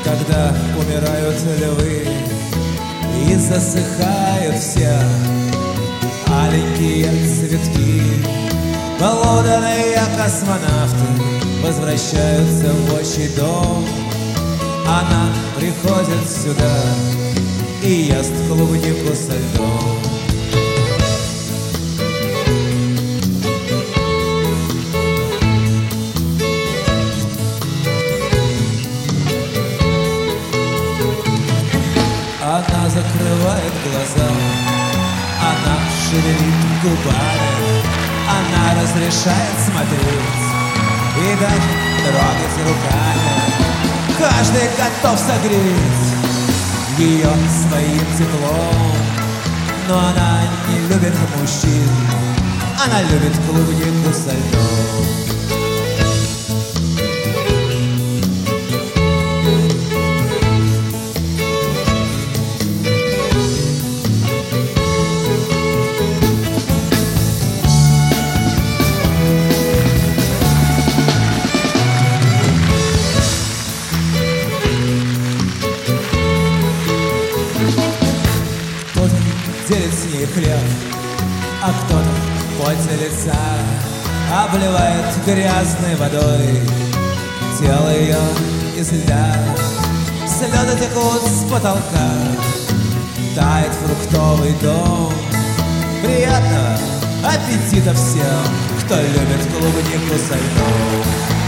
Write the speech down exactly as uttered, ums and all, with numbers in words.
когда умирают львы и засыхают все аленькие цветки. Полуденные космонавты возвращаются в отчий дом. Она приходит сюда и ест клубнику со льдом. Она закрывает глаза, она шевелит губами, она разрешает смотреть и даже трогать руками. Каждый готов согреть ее своим теплом, но она не любит мужчин, она любит клубнику со льдом. Делит с ней хлеб, а кто-то в поте лица обливает грязной водой тело ее из льда. Слезы текут с потолка, тает фруктовый дом. Приятного аппетита всем, кто любит клубнику со льдом.